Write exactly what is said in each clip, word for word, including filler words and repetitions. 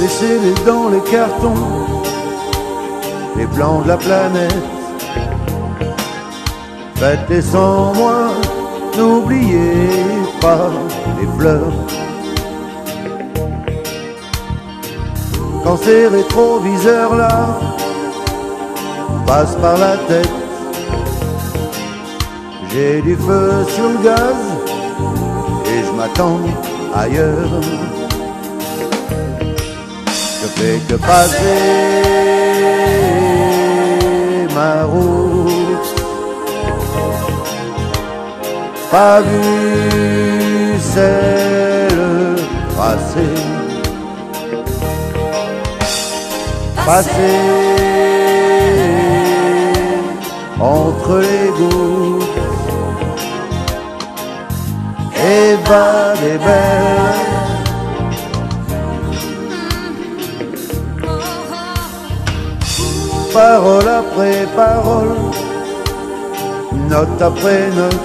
laissez-les dans les cartons, les plans de la planète. Faites-les sans moi, n'oubliez pas les fleurs. Quand ces rétroviseurs-là passent par la tête, j'ai du feu sur le gaz et je m'attends ailleurs. Je fais que passer ma route, pas vu celle tracée, passer entre les gouttes et bas des belles. Parole après parole, note après note,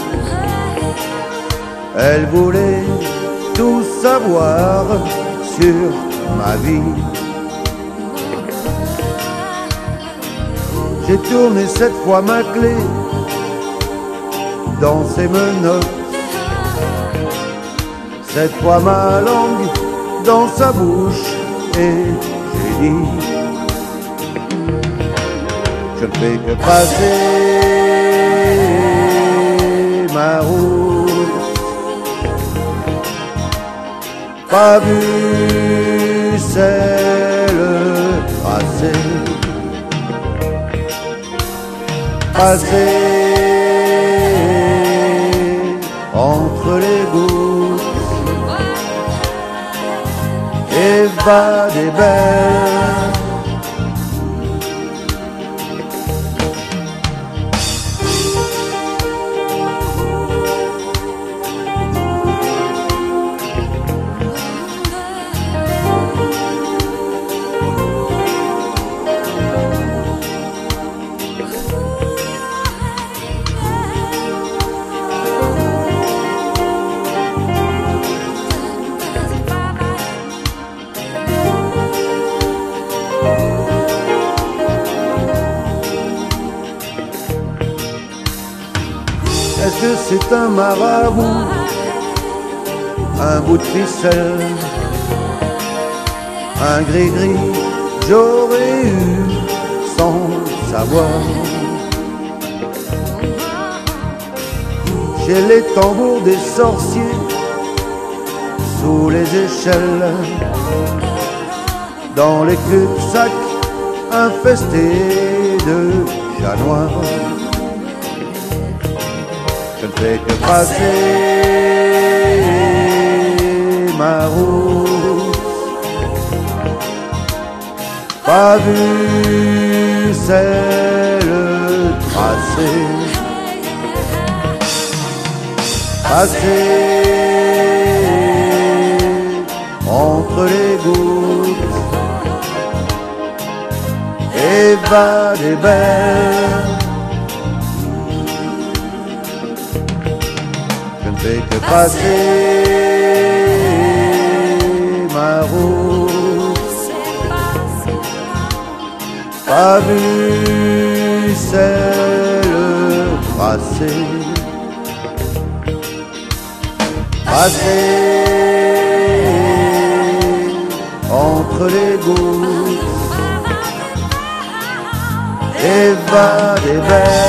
elle voulait tout savoir sur ma vie. J'ai tourné cette fois ma clé dans ses menottes, cette fois ma langue dans sa bouche, et j'ai dit: je ne fais que passer ma route, pas vu celle tracée, passer entre les gouttes et bas des belles. Est-ce que c'est un marabout, un bout de ficelle, un gris-gris j'aurais eu sans savoir? Chez les tambours des sorciers, sous les échelles, dans les cul-de-sac infestés de chats noirs. Je ne fais que passer ma route, pas vu celle tracée, passer entre les gouttes et bas des belles. Je ne fais que passer ma route, pas vu celle tracée, passer entre les gouttes et bas des belles.